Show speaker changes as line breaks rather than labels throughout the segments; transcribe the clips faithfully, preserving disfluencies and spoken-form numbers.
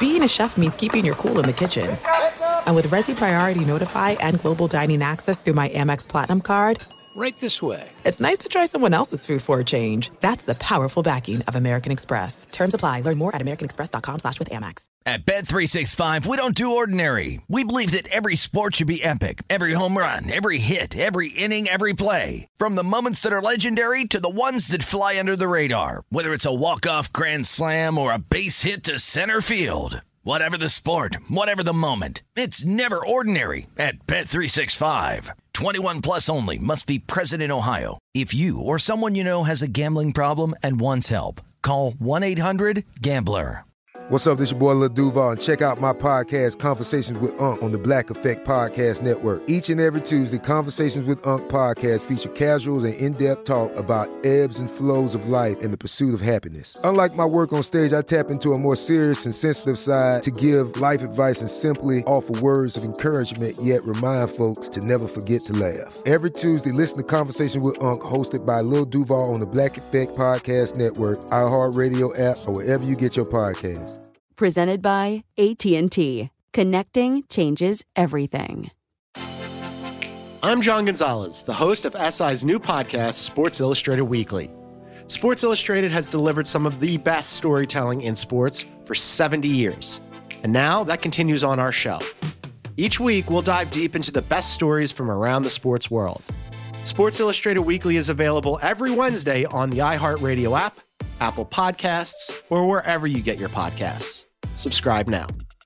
being a chef means keeping your cool in the kitchen. And with Resi Priority Notify and Global Dining Access through my Amex Platinum card,
right this way.
It's nice to try someone else's food for a change. That's the powerful backing of American Express. Terms apply. Learn more at americanexpress.com slash with Amex.
At Bet three sixty-five, we don't do ordinary. We believe that every sport should be epic. Every home run, every hit, every inning, every play. From the moments that are legendary to the ones that fly under the radar. Whether it's a walk-off grand slam or a base hit to center field. Whatever the sport, whatever the moment, it's never ordinary at Bet three sixty-five. twenty-one plus only. Must be present in Ohio. If you or someone you know has a gambling problem and wants help, call one eight hundred gambler.
What's up, this your boy Lil Duval, and check out my podcast, Conversations with Unc, on the Black Effect Podcast Network. Each and every Tuesday, Conversations with Unc podcast feature casuals and in-depth talk about ebbs and flows of life and the pursuit of happiness. Unlike my work on stage, I tap into a more serious and sensitive side to give life advice and simply offer words of encouragement, yet remind folks to never forget to laugh. Every Tuesday, listen to Conversation with Unc, hosted by Lil Duval on the Black Effect Podcast Network, iHeartRadio app, or wherever you get your podcasts.
Presented by A T and T. Connecting changes everything.
I'm John Gonzalez, the host of S I's new podcast, Sports Illustrated Weekly. Sports Illustrated has delivered some of the best storytelling in sports for seventy years. And now that continues on our show. Each week, we'll dive deep into the best stories from around the sports world. Sports Illustrated Weekly is available every Wednesday on the iHeartRadio app, Apple Podcasts, or wherever you get your podcasts. Subscribe now.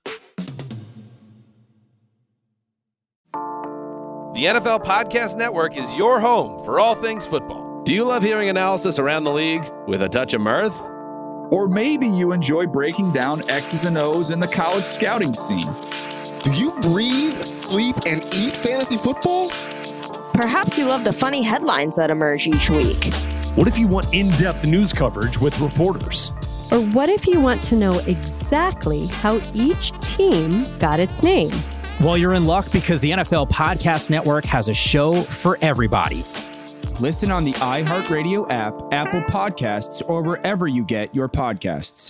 The N F L Podcast Network is your home for all things football. Do you love hearing analysis around the league with a touch of mirth?
Or maybe you enjoy breaking down X's and O's in the college scouting scene.
Do you breathe, sleep, and eat fantasy football?
Perhaps you love the funny headlines that emerge each week.
What if you want in-depth news coverage with reporters?
Or what if you want to know exactly how each team got its name?
Well, you're in luck because the N F L Podcast Network has a show for everybody.
Listen on the iHeartRadio app, Apple Podcasts, or wherever you get your podcasts.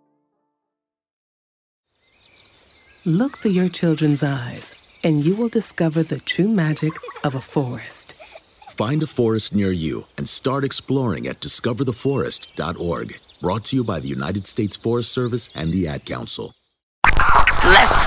Look through your children's eyes, and you will discover the true magic of a forest.
Find a forest near you and start exploring at discover the forest dot org. Brought to you by the United States Forest Service and the Ad Council.
Let's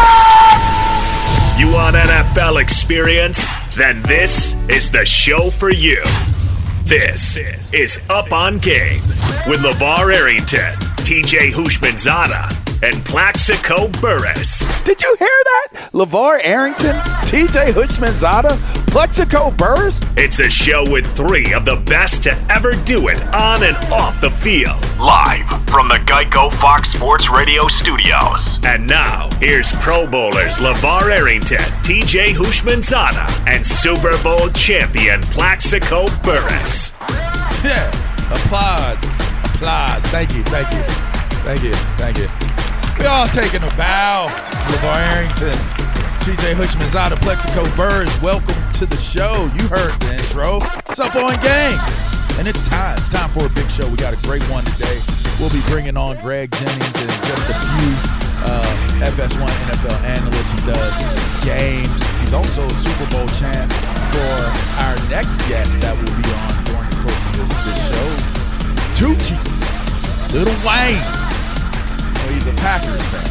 go!
You want N F L experience? Then this is the show for you. This is Up on Game with LeVar Arrington, T J Houshmandzadeh, and Plaxico Burress.
Did you hear that? LeVar Arrington, T J Houshmandzadeh, Plaxico Burress?
It's a show with three of the best to ever do it on and off the field. Live from the Geico Fox Sports Radio studios. And now, here's Pro Bowlers LeVar Arrington, T J Houshmandzadeh, and Super Bowl champion Plaxico Burress.
Yeah, applause, applause. Thank you, thank you, thank you, thank you. We all taking a bow. LeVar Arrington, T J Houshmandzadeh, Plaxico Burress, welcome to the show. You heard the intro. It's Up on Game. And it's time. It's time for a big show. We got a great one today. We'll be bringing on Greg Jennings and just a few uh, F S one N F L analysts. He does games. He's also a Super Bowl champ for our next guest that will be on during the course of this, this show. Tucci, Lil Wayne. Well, he's a Packers fan,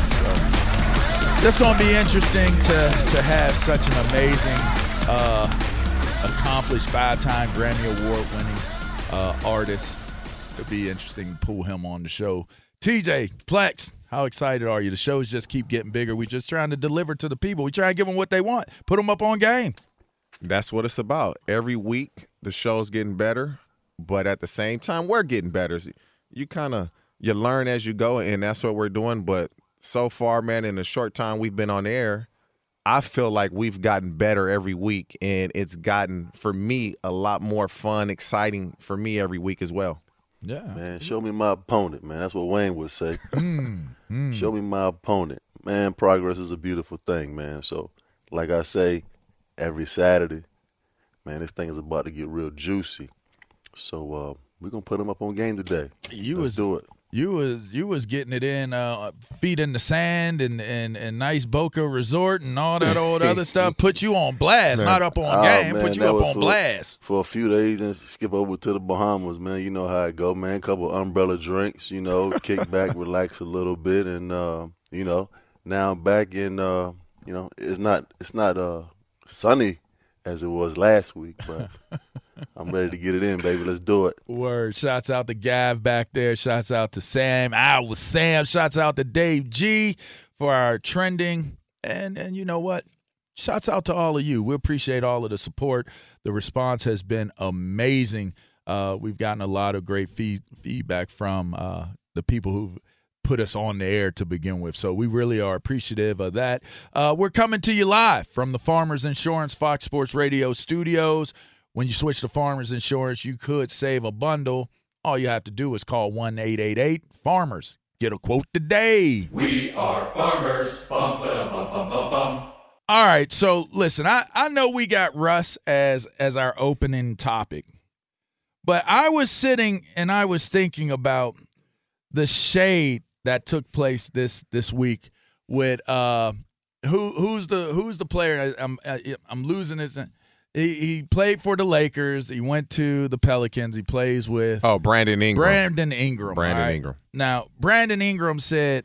so it's going to be interesting to, to have such an amazing, uh, accomplished five-time Grammy Award-winning uh, artist. It'll be interesting to pull him on the show. T J, Plex, how excited are you? The shows just keep getting bigger. We're just trying to deliver to the people. We try to give them what they want. Put them up on game.
That's what it's about. Every week, the show's getting better, but at the same time, we're getting better. You kind of you learn as you go, and that's what we're doing. But so far, man, in the short time we've been on air, I feel like we've gotten better every week, and it's gotten, for me, a lot more fun, exciting for me every week as well.
Yeah.
Man, show me my opponent, man. That's what Wayne would say.
mm, mm.
Show me my opponent. Man, progress is a beautiful thing, man. So, like I say, every Saturday, man, this thing is about to get real juicy. So, uh, we're going to put them up on game today.
You
Let's
was,
do it.
You was you was getting it in, uh, feet in the sand and, and, and nice Boca Resort and all that old other stuff. Put you on blast, man. Not up on
oh,
game.
Man,
Put you up on
for,
blast.
For a few days and skip over to the Bahamas, man. You know how it go, man. Couple umbrella drinks, you know, kick back, relax a little bit, and uh, you know, now I'm back in. Uh, you know, it's not it's not uh, sunny as it was last week, but I'm ready to get it in, baby. Let's do it.
Word. Shouts out to Gav back there. Shouts out to Sam. I was Sam. Shouts out to Dave G for our trending. And, and you know what? Shouts out to all of you. We appreciate all of the support. The response has been amazing. Uh, we've gotten a lot of great feed, feedback from uh, the people who've put us on the air to begin with. So we really are appreciative of that. Uh, we're coming to you live from the Farmers Insurance Fox Sports Radio studios. When you switch to Farmers Insurance, you could save a bundle. All you have to do is call one eight eight eight farmers. Get a quote today.
We are farmers. Bum, ba, bum, bum, bum, bum.
All right, so listen, I, I know we got Russ as as our opening topic, but I was sitting and I was thinking about the shade that took place this this week with uh who who's the who's the player I'm I'm losing his he, he played for the Lakers. He went to the Pelicans. He plays with
oh Brandon Ingram.
Brandon Ingram.
Brandon
right?
Ingram.
Now Brandon Ingram said,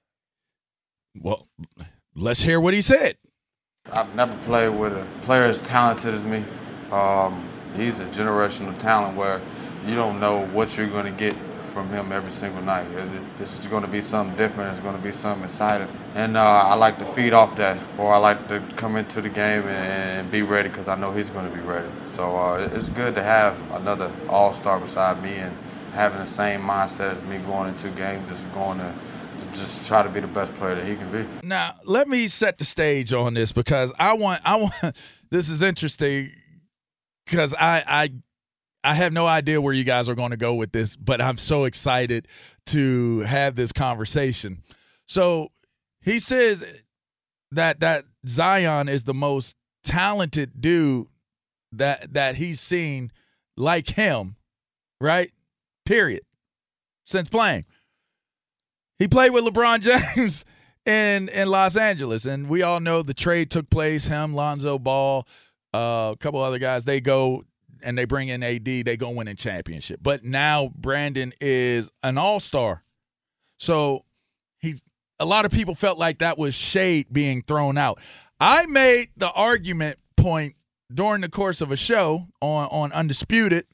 "Well, let's hear what he said."
I've never played with a player as talented as me. Um, he's a generational talent where you don't know what you're going to get from him every single night. This is going to be something different. It's going to be something exciting. And uh, I like to feed off that, or I like to come into the game and, and be ready because I know he's going to be ready. So uh, it's good to have another all-star beside me and having the same mindset as me going into games, just going to just try to be the best player that he can be.
Now, let me set the stage on this because I want, I want, this is interesting because I, I, I have no idea where you guys are going to go with this, but I'm so excited to have this conversation. So he says that that Zion is the most talented dude that that he's seen like him, right? Period. Since playing. He played with LeBron James in, in Los Angeles, and we all know the trade took place. Him, Lonzo Ball, uh, a couple other guys, they go – and they bring in A D, they go win a championship. But now Brandon is an all-star. So he, a lot of people felt like that was shade being thrown out. I made the argument point during the course of a show on, on Undisputed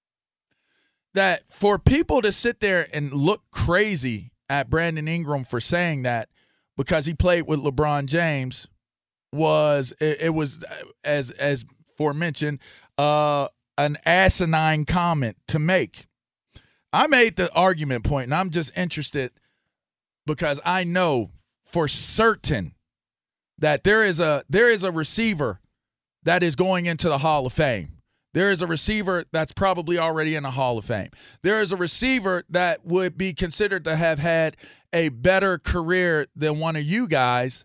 that for people to sit there and look crazy at Brandon Ingram for saying that because he played with LeBron James was, it, it was, as as aforementioned, uh, an asinine comment to make. I made the argument point, and I'm just interested because I know for certain that there is a there is a receiver that is going into the Hall of Fame. There is a receiver that's probably already in the Hall of Fame. There is a receiver that would be considered to have had a better career than one of you guys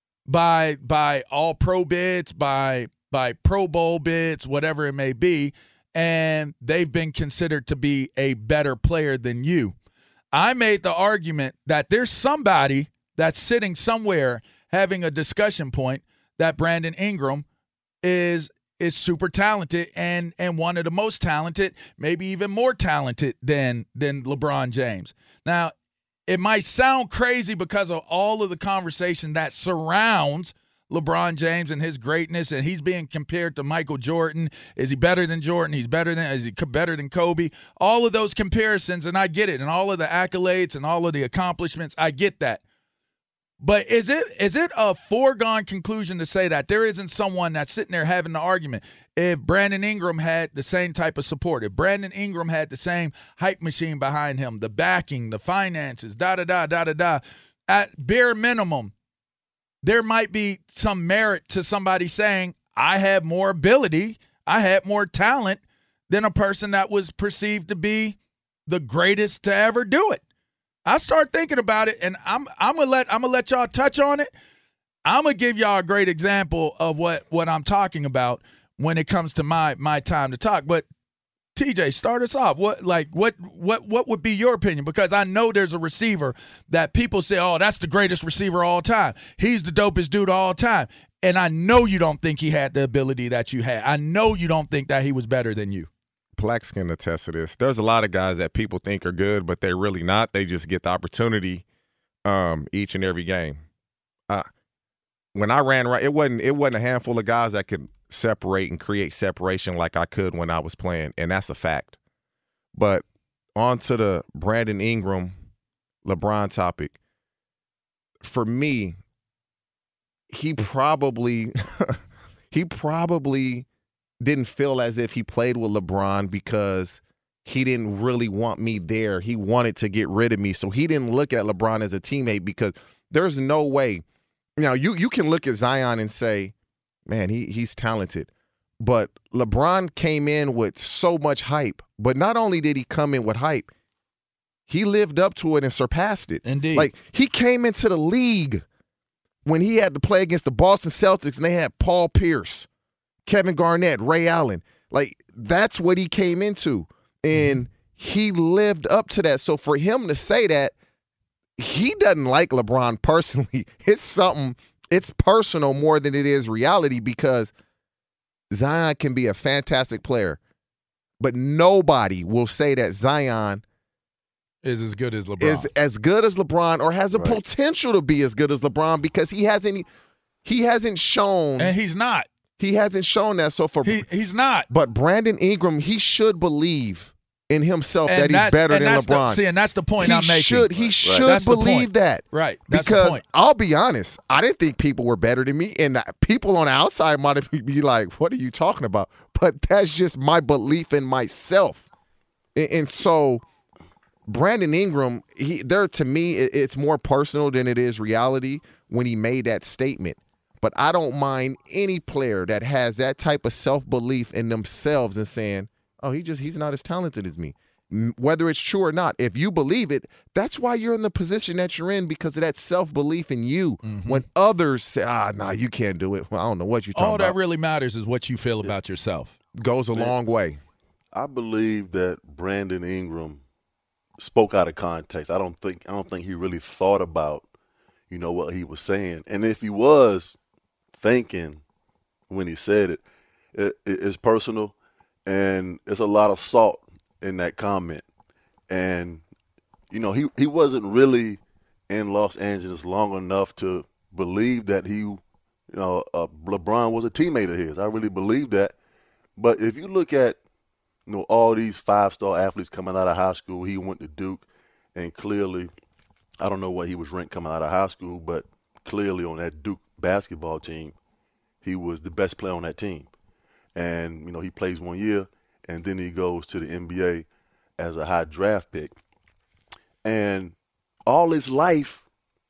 by by all pro bids, by by Pro Bowl bids, whatever it may be, and they've been considered to be a better player than you. I made the argument that there's somebody that's sitting somewhere having a discussion point that Brandon Ingram is is super talented and and one of the most talented, maybe even more talented than than LeBron James. Now, it might sound crazy because of all of the conversation that surrounds LeBron James and his greatness, and he's being compared to Michael Jordan. Is he better than Jordan? He's better than, is he better than Kobe? All of those comparisons, and I get it, and all of the accolades and all of the accomplishments, I get that. But is it is it a foregone conclusion to say that there isn't someone that's sitting there having the argument? If Brandon Ingram had the same type of support, if Brandon Ingram had the same hype machine behind him, the backing, the finances, da-da-da, da-da-da, at bare minimum, there might be some merit to somebody saying, I have more ability, I had more talent than a person that was perceived to be the greatest to ever do it. I start thinking about it, and I'm I'm gonna let I'm gonna let y'all touch on it. I'm gonna give y'all a great example of what, what I'm talking about when it comes to my my time to talk. But T J, start us off. What like what what what would be your opinion? Because I know there's a receiver that people say, oh, that's the greatest receiver of all time. He's the dopest dude of all time. And I know you don't think he had the ability that you had. I know you don't think that he was better than you.
Plex can attest to this. There's a lot of guys that people think are good, but they're really not. They just get the opportunity um, each and every game. Uh, when I ran right, it wasn't it wasn't a handful of guys that could separate and create separation like I could when I was playing, and that's a fact. But on to the Brandon Ingram, LeBron topic. For me, he probably he probably didn't feel as if he played with LeBron because he didn't really want me there. He wanted to get rid of me. So he didn't look at LeBron as a teammate because there's no way. Now, you you can look at Zion and say, man, he he's talented. But LeBron came in with so much hype. But not only did he come in with hype, he lived up to it and surpassed it.
Indeed.
Like, he came into the league when he had to play against the Boston Celtics and they had Paul Pierce, Kevin Garnett, Ray Allen. Like, that's what he came into. And he lived up to that. So for him to say that, he doesn't like LeBron personally. It's something, it's personal more than it is reality because Zion can be a fantastic player. But nobody will say that Zion
is as good as LeBron.
Is as good as LeBron or has a right. potential to be as good as LeBron because he hasn't he hasn't shown.
And he's not.
He hasn't shown that. So for
he, he's not.
But Brandon Ingram, he should believe in himself and that he's better than LeBron.
The, see, and that's the point
he
I'm making.
Should, he
right.
should
right.
believe that.
Right. That's
because
the point.
I'll be honest, I didn't think people were better than me, and people on the outside might have be like, what are you talking about? But that's just my belief in myself. And, and so Brandon Ingram, he there to me, it's more personal than it is reality when he made that statement. But I don't mind any player that has that type of self-belief in themselves and saying, oh, he just he's not as talented as me. Whether it's true or not, if you believe it, that's why you're in the position that you're in because of that self-belief in you. Mm-hmm. When others say, ah, nah, you can't do it. Well, I don't know what you're talking
All
about.
All that really matters is what you feel about yourself.
Goes a Man, long way.
I believe that Brandon Ingram spoke out of context. I don't think I don't think he really thought about, you know, what he was saying. And if he was thinking when he said it, it it's personal and it's a lot of salt in that comment. And, you know, he, he wasn't really in Los Angeles long enough to believe that he, you know, uh, LeBron was a teammate of his. I really believe that. But if you look at, you know, all these five-star athletes coming out of high school, he went to Duke, and clearly, I don't know what he was ranked coming out of high school, but clearly on that Duke basketball team, he was the best player on that team. And, you know, he plays one year, and then he goes to the N B A as a high draft pick. And all his life,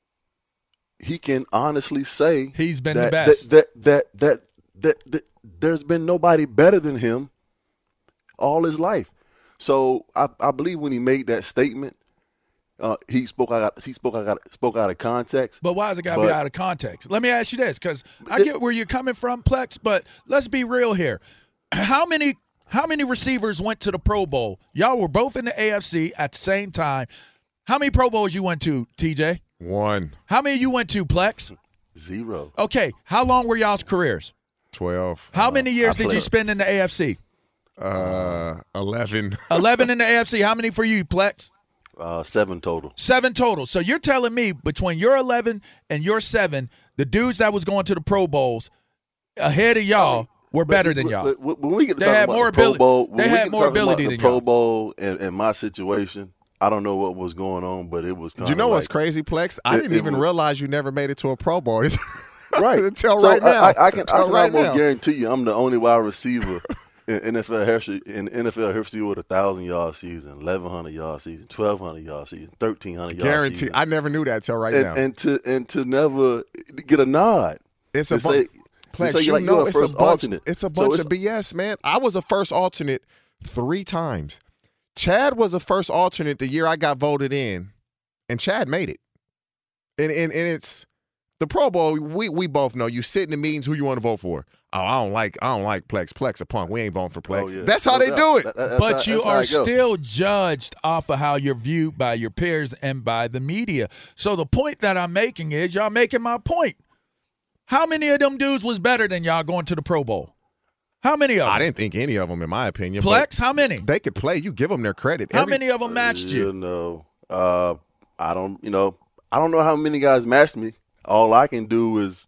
he can honestly say
he's been
that,
the best.
That that, that that that that there's been nobody better than him all his life. So I, I believe when he made that statement, uh, he spoke out he spoke out spoke out of context.
But why is it got to be out of context? Let me ask you this, because I get where you're coming from, Plex. But let's be real here. How many how many receivers went to the Pro Bowl? Y'all were both in the A F C at the same time. How many Pro Bowls you went to, T J?
One.
How many you went to, Plex?
Zero.
Okay. How long were y'all's careers?
Twelve.
How many years
I
did you spend in the A F C?
Uh, eleven.
Eleven in the A F C. How many for you, Plex?
Uh, seven total.
Seven total. So you're telling me between your eleven and your seven, the dudes that was going to the Pro Bowls ahead of y'all were better than y'all.
When we get to
they had
about
more
the Pro
ability.
Bowl,
They had more ability
the
than
Pro
y'all.
Bowl and, and my situation, I don't know what was going on, but it was kind
You
of
know
like,
what's crazy, Plex? I
it-
didn't
it
even
was-
realize you never made it to a Pro Bowl.
Right.
Until
so
right now.
I, I, I can, I
Until
can
right
almost
now.
guarantee you I'm the only wide receiver in N F L history, in N F L history with a thousand yard season, eleven hundred yard season, twelve hundred yard season, thirteen hundred yard
Guarantee.
season.
I never knew that till right
and,
now.
and to and to never get a nod.
It's a
They
bu-
say-
Plex,
they say
you
like
know
you're a
it's a
first
bunch,
alternate.
it's a
So
bunch
it's-
of B S, man. I was a first alternate three times. Chad was a first alternate the year I got voted in, and Chad made it. And and, and it's the Pro Bowl. We we both know you sit in the meetings who you want to vote for. oh, I don't like I don't like Plex. Plex a punk. We ain't voting for Plex.
Oh, yeah.
That's how
No
they
doubt.
do it.
That- that-
But
that's
you
how-
are
that's how it go.
still judged off of how you're viewed by your peers and by the media. So the point that I'm making is y'all making my point. How many of them dudes was better than y'all going to the Pro Bowl? How many of them?
I didn't think any of them, in my opinion.
Plex, how many?
They could play. You give them their credit.
How
Every-
many of them matched you?
You know, uh, I don't. You know, I don't know how many guys matched me. All I can do is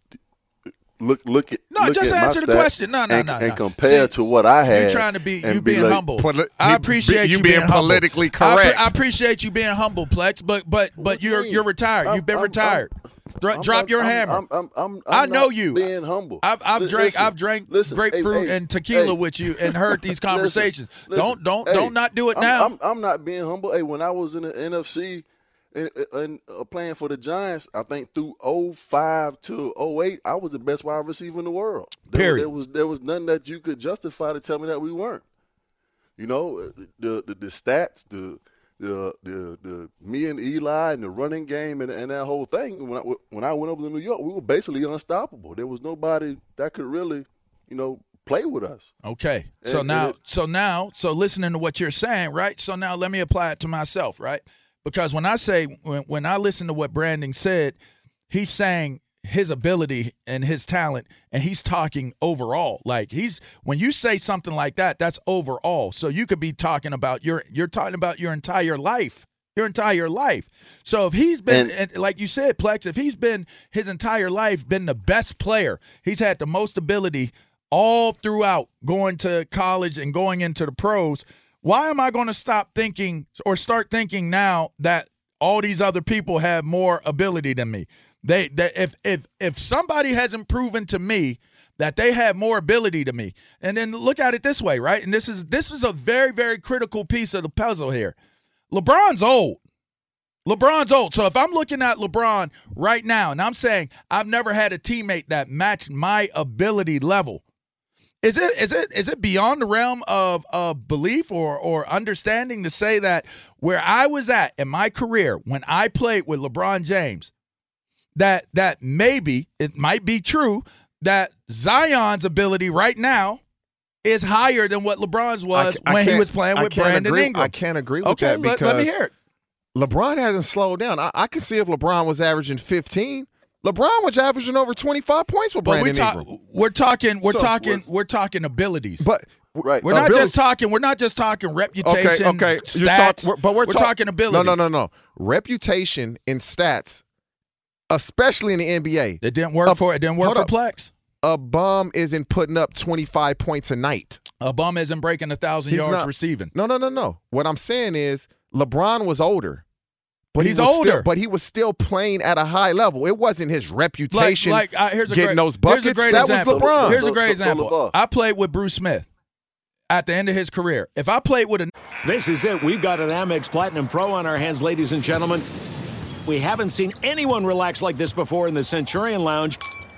look, look at.
No,
look
just
at my
answer the
stats
question. No, no,
and,
no,
and
no.
compare
See,
to what I had.
You trying to be,
and
you
be
being
like,
humble.
Poli-
I
you-
appreciate
you
you
being
being humble.
politically
I, appre-
correct.
I appreciate you being humble, Plex. But but but you're you're retired.
I'm-
You've been
I'm-
retired. Dro-
I'm-
drop
I'm-
your
I'm-
hammer.
I'm, I'm, I'm, I'm
I know
not
you.
Being humble.
I've I've
Li-
drank
listen,
I've drank
listen,
grapefruit
hey, hey,
and tequila
hey.
with you and heard these conversations.
Listen,
don't don't
hey,
don't not do it
I'm,
now.
I'm, I'm not being humble. Hey, when I was in the N F C and, and uh, playing for the Giants, I think through oh five to oh eight, I was the best wide receiver in the world. There,
Period.
There was there was nothing that you could justify to tell me that we weren't. You know, the the, the stats, the the the the me and Eli and the running game and, and that whole thing. When I when I went over to New York, we were basically unstoppable. There was nobody that could really, you know, play with us.
Okay. So
And-
now,
and it-
so now, so listening to what you're saying, right? So now let me apply it to myself, right? Because when I say, when, when I listen to what Brandon said, he's saying his ability and his talent, and he's talking overall. Like he's, when you say something like that, that's overall. So you could be talking about your, you're talking about your entire life. Your entire life. So if he's been, and, like you said, Plex, if he's been his entire life been the best player, he's had the most ability all throughout going to college and going into the pros, why am I going to stop thinking or start thinking now that all these other people have more ability than me? They, they if if if somebody hasn't proven to me that they have more ability to me, and then look at it this way, right? And this is this is a very, very critical piece of the puzzle here. LeBron's old. LeBron's old. So if I'm looking at LeBron right now and I'm saying I've never had a teammate that matched my ability level, is it is it is it beyond the realm of, of belief or or understanding to say that where I was at in my career when I played with LeBron James, that that maybe it might be true that Zion's ability right now is higher than what LeBron's was
I, I
when he
can't-
was playing
I
with
can't
Brandon
agree,
Ingram.
I can't agree with
okay,
that
let,
because
let me hear it.
LeBron hasn't slowed down. I, I can see if LeBron was averaging fifteen. LeBron was averaging over twenty-five points with
But
Brandon
we talk,
Ingram.
we're talking, we're
So,
talking,
was-
we're talking abilities.
But
right,
we're not
ability-
just talking. We're not just talking reputation.
Okay, okay. You're
Stats.
talk- we're- but we're,
we're
talk-
talking ability.
No, no, no, no. Reputation and stats, especially in the N B A.
It didn't work
Uh,
for it. Didn't work
hold
for
up.
Plex.
A bum isn't putting up twenty-five points a night.
A bum isn't breaking a thousand
He's
yards
not-
receiving.
No, no, no, no. What I'm saying is LeBron was older. But
He's
he was
older.
Still, but he was still playing at a high level. It wasn't his reputation
Like, like uh, here's a
getting
great,
those buckets.
Here's a great
that
example.
was LeBron.
Here's a
So-
great
so- so
example.
LeVar.
I played with Bruce Smith at the end of his career. If I played with a
This is it. We've got an Amex Platinum Pro on our hands, ladies and gentlemen. We haven't seen anyone relax like this before in the Centurion Lounge.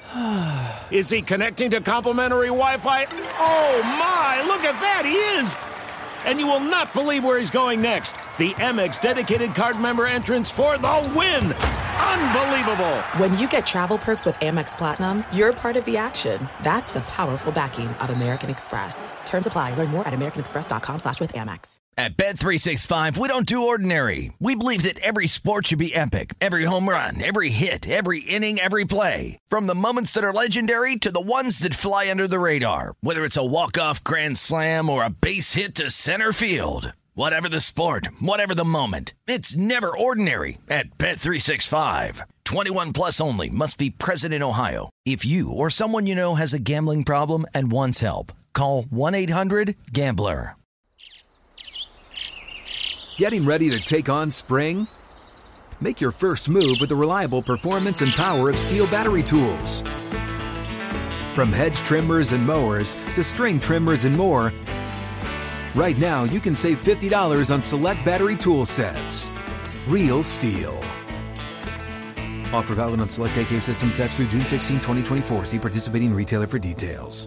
Is he connecting to complimentary Wi-Fi? Oh, my. Look at that. He is. And you will not believe where he's going next. The Amex dedicated card member entrance for the win. Unbelievable.
When you get travel perks with Amex Platinum, you're part of the action. That's the powerful backing of American Express. Terms apply. Learn more at americanexpress.com slash with Amex.
At Bet three sixty-five, we don't do ordinary. We believe that every sport should be epic. Every home run, every hit, every inning, every play. From the moments that are legendary to the ones that fly under the radar. Whether it's a walk-off grand slam or a base hit to center field. Whatever the sport, whatever the moment. It's never ordinary at Bet three sixty-five. twenty-one plus only. Must be present in Ohio. If you or someone you know has a gambling problem and wants help, call one eight hundred gambler.
Getting ready to take on spring? Make your first move with the reliable performance and power of Steel battery tools. From hedge trimmers and mowers to string trimmers and more, right now you can save fifty dollars on select battery tool sets. Real Steel. Offer valid on select A K system sets through June sixteenth, twenty twenty-four. See participating retailer for details.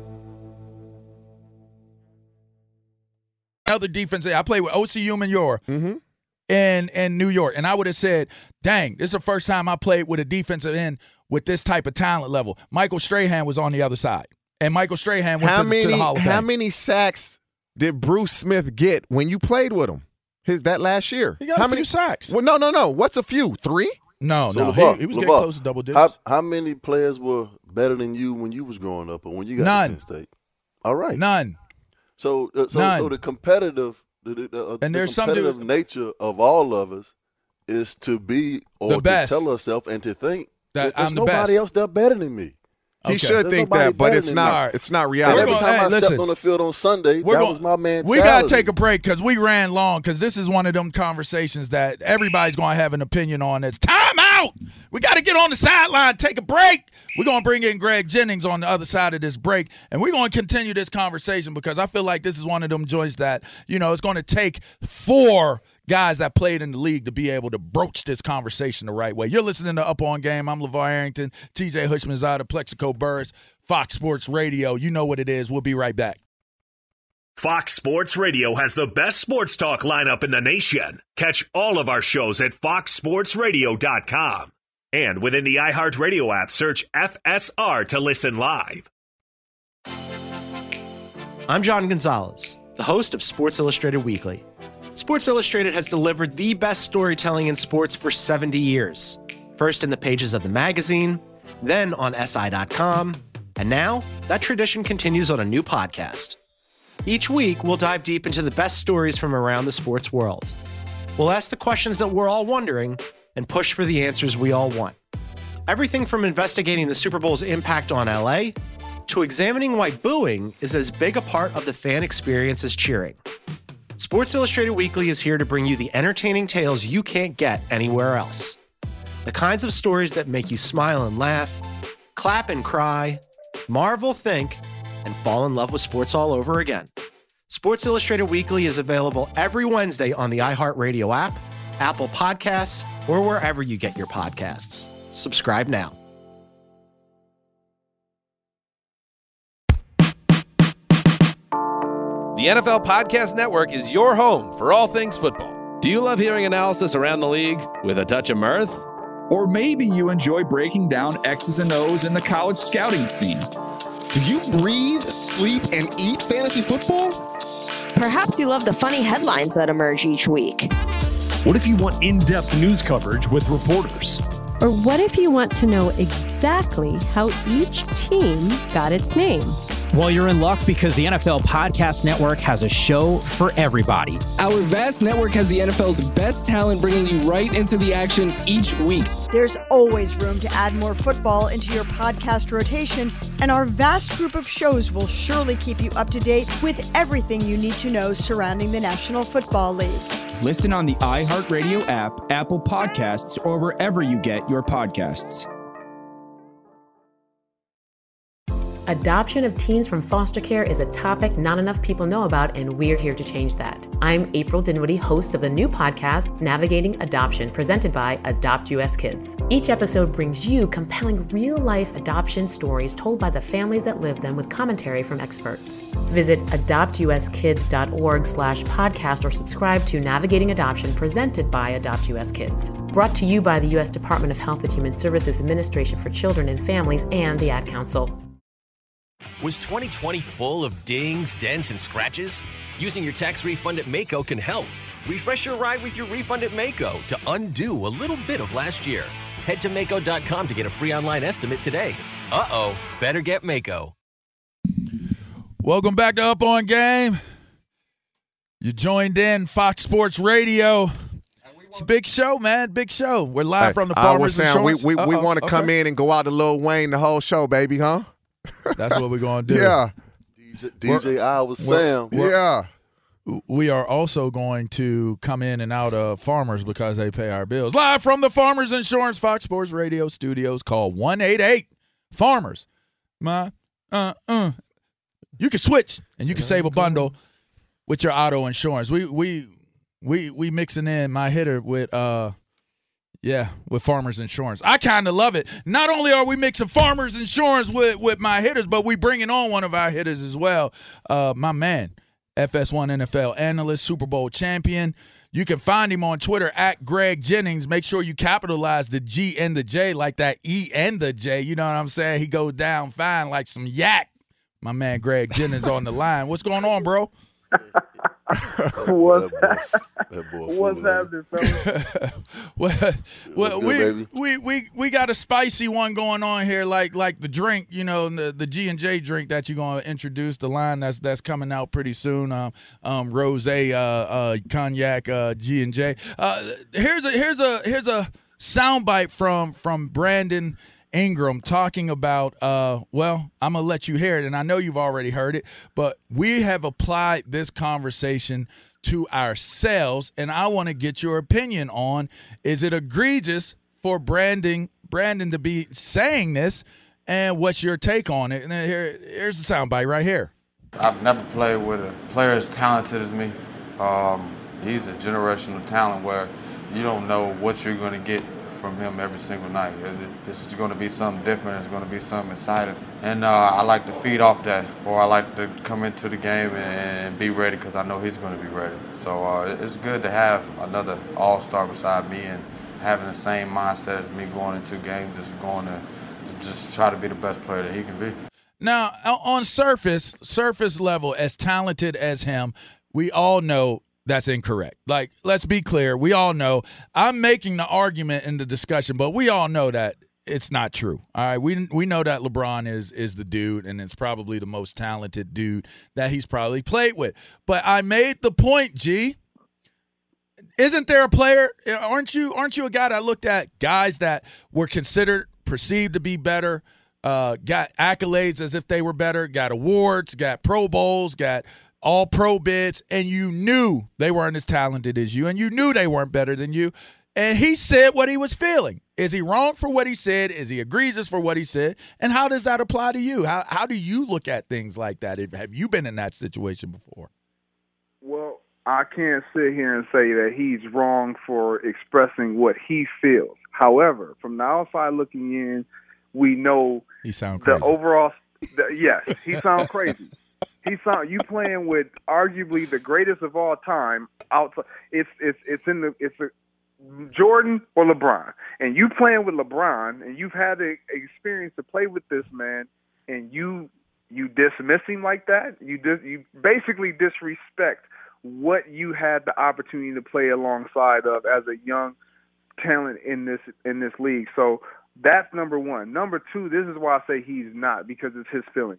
other defense. I played with O C Umenyiora
mm-hmm.
in, in New York, and I would have said, dang, this is the first time I played with a defensive end with this type of talent level. Michael Strahan was on the other side. and Michael Strahan went
how
to,
many,
to the Hall of Fame.
How many sacks did Bruce Smith get when you played with him? His that last year.
He got
how
a
many
few sacks?
Well, no, no, no. What's a few? Three?
No,
So
no.
LeVar,
he, he was
LeVar,
getting close to double digits.
How, how many players were better than you when you was growing up or when you got
None.
to Penn State? All right.
None.
So, uh, so,
None.
so the competitive, the, the, the,
And
the
there's some
competitive
dude-
nature of all of us is to be or
The
to
best.
tell ourselves and to think
That
that there's
I'm the
nobody
best.
else that better than me.
He
Okay.
should
There's
think
nobody
that, but
better
it's
than
not.
me.
It's not
And
reality.
every
gonna-
time
hey,
I
listen.
stepped on the field on Sunday,
We're
that
gonna-
was my mentality.
We got to take a break because we ran long because this is one of them conversations that everybody's going to have an opinion on. It's time out. We got to get on the sideline, take a break. We're going to bring in Greg Jennings on the other side of this break, and we're going to continue this conversation because I feel like this is one of them joints that, you know, it's going to take four guys that played in the league to be able to broach this conversation the right way. You're listening to Up On Game. I'm LeVar Arrington, T J Hushmanzada, Plexico Burris, Fox Sports Radio. You know what it is. We'll be right back.
Fox Sports Radio has the best sports talk lineup in the nation. Catch all of our shows at fox sports radio dot com. And within the iHeartRadio app, search F S R to listen live.
I'm John Gonzalez, the host of Sports Illustrated Weekly. Sports Illustrated has delivered the best storytelling in sports for seventy years. First in the pages of the magazine, then on S I dot com, and now that tradition continues on a new podcast. Each week, we'll dive deep into the best stories from around the sports world. We'll ask the questions that we're all wondering and push for the answers we all want. Everything from investigating the Super Bowl's impact on L A to examining why booing is as big a part of the fan experience as cheering. Sports Illustrated Weekly is here to bring you the entertaining tales you can't get anywhere else. The kinds of stories that make you smile and laugh, clap and cry, marvel, think, and fall in love with sports all over again. Sports Illustrated Weekly is available every Wednesday on the iHeartRadio app, Apple Podcasts, or wherever you get your podcasts. Subscribe now.
The N F L Podcast Network is your home for all things football. Do you love hearing analysis around the league with a touch of mirth?
Or maybe you enjoy breaking down X's and O's in the college scouting scene.
Do you breathe, sleep, and eat fantasy football?
Perhaps you love the funny headlines that emerge each week.
What if you want in-depth news coverage with reporters?
Or what if you want to know exactly how each team got its name?
Well, you're in luck because the N F L Podcast Network has a show for everybody.
Our vast network has the N F L's best talent bringing you right into the action each week.
There's always room to add more football into your podcast rotation, and our vast group of shows will surely keep you up to date with everything you need to know surrounding the National Football League.
Listen on the iHeartRadio app, Apple Podcasts, or wherever you get your podcasts.
Adoption of teens from foster care is a topic not enough people know about, and we're here to change that. I'm April Dinwiddie, host of the new podcast, Navigating Adoption, presented by Adopt U S Kids. Each episode brings you compelling real-life adoption stories told by the families that live them with commentary from experts. Visit adopt u s kids dot org slash podcast or subscribe to Navigating Adoption, presented by Adopt U S Kids. Brought to you by the U S Department of Health and Human Services Administration for Children and Families and the Ad Council.
Was twenty twenty full of dings, dents, and scratches? Using your tax refund at Maaco can help. Refresh your ride with your refund at Maaco to undo a little bit of last year. Head to maaco dot com to get a free online estimate today. Uh-oh, better get Maaco.
Welcome back to Up On Game. You joined in Fox Sports Radio. It's a big show, man. Big show. We're live
Hey,
from the
I
Farmers
was saying,
Insurance.
we we, we
Uh-oh,
want to
okay.
come in and go out to Lil Wayne the whole show, baby, huh?
That's what we're going to do.
Yeah.
D J I was Sam.
Yeah.
We are also going to come in and out of Farmers because they pay our bills. Live from the Farmers Insurance Fox Sports Radio studios. Call one eight eight Farmers. My, uh, uh. You can switch and you can save a bundle with your auto insurance. We we we we mixing in my hitter with uh yeah, with Farmers Insurance. I kind of love it. Not only are we mixing Farmers Insurance with, with my hitters, but we bringing on one of our hitters as well. Uh, my man, F S one N F L analyst, Super Bowl champion. You can find him on Twitter at Greg Jennings. Make sure you capitalize the G and the J like that E and the J. You know what I'm saying? He goes down fine like some yak My man Greg Jennings on the line. What's going on, bro?
What's
that boy,
What's happening, fellas?
well, well
good,
we, we we we got a spicy one going on here, like like the drink, you know, the the G and J drink that you're gonna introduce, the line that's that's coming out pretty soon. Um, um, rosé, uh, uh, cognac, uh, G and J. Uh, here's a here's a here's a soundbite from from Brandon Ingram talking about, uh, well, I'm going to let you hear it, and I know you've already heard it, but we have applied this conversation to ourselves, and I want to get your opinion on, is it egregious for Brandon, Brandon to be saying this, and what's your take on it? And here, here's the soundbite right here.
I've never played with a player as talented as me. Um, he's a generational talent where you don't know what you're going to get from him every single night. This is going to be something different. It's going to be something exciting. And uh, I like to feed off that, or I like to come into the game and, and be ready because I know he's going to be ready. So uh, it's good to have another all-star beside me and having the same mindset as me going into games, just going to just try to be the best player that he can be.
Now, on surface, surface level, as talented as him, we all know that's incorrect. Like, let's be clear. We all know. I'm making the argument in the discussion, but we all know that it's not true. All right, we we know that LeBron is is the dude, and it's probably the most talented dude that he's probably played with. But I made the point, G. Isn't there a player? Aren't you aren't you a guy that looked at guys that were considered, perceived to be better, uh, got accolades as if they were better, got awards, got Pro Bowls, got all pro bids, and you knew they weren't as talented as you, and you knew they weren't better than you, and he said what he was feeling. Is he wrong for what he said? Is he egregious for what he said? And how does that apply to you? How how do you look at things like that? Have you been in that situation before?
Well, I can't sit here and say that he's wrong for expressing what he feels. However, from the outside looking in, we know
he sound crazy.
The overall, the, yes, he sounds crazy. He sound you playing with arguably the greatest of all time. Outside, it's it's it's in the it's a Jordan or LeBron, and you playing with LeBron, and you've had the experience to play with this man, and you you dismiss him like that. You dis, you basically disrespect what you had the opportunity to play alongside of as a young talent in this in this league. So that's number one. Number two, this is why I say he's not, because it's his feelings.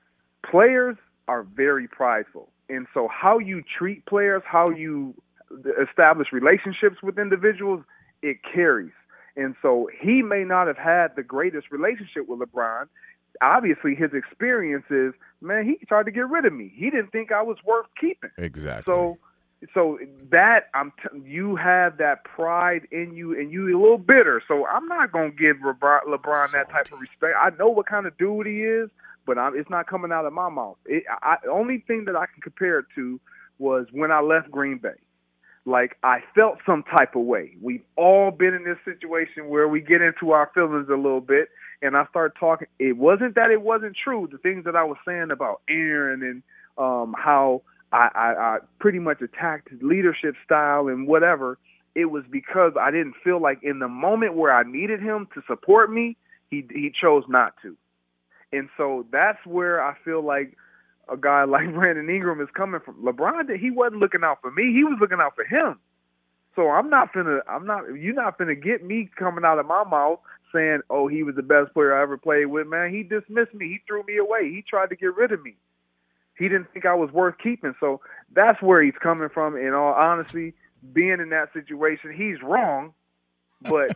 Players are very prideful, and so how you treat players, how you establish relationships with individuals, it carries. And so he may not have had the greatest relationship with LeBron. Obviously, his experience is, man, he tried to get rid of me. He didn't think I was worth keeping.
Exactly.
So, so that I'm t- you have that pride in you, and you a little bitter. So I'm not gonna give LeBron, LeBron that type of respect. I know what kind of dude he is, but I'm, it's not coming out of my mouth. It, I, the only thing that I can compare it to was when I left Green Bay. Like, I felt some type of way. We've all been in this situation where we get into our feelings a little bit, and I start talking. It wasn't that it wasn't true, the things that I was saying about Aaron and um, how I, I, I pretty much attacked his leadership style and whatever. It was because I didn't feel like in the moment where I needed him to support me, he he chose not to. And so that's where I feel like a guy like Brandon Ingram is coming from. LeBron, he wasn't looking out for me. He was looking out for him. So I'm not finna, I'm not, you're not finna get me coming out of my mouth saying, oh, he was the best player I ever played with. Man, he dismissed me. He threw me away. He tried to get rid of me. He didn't think I was worth keeping. So that's where he's coming from. In all honesty, being in that situation, he's wrong, but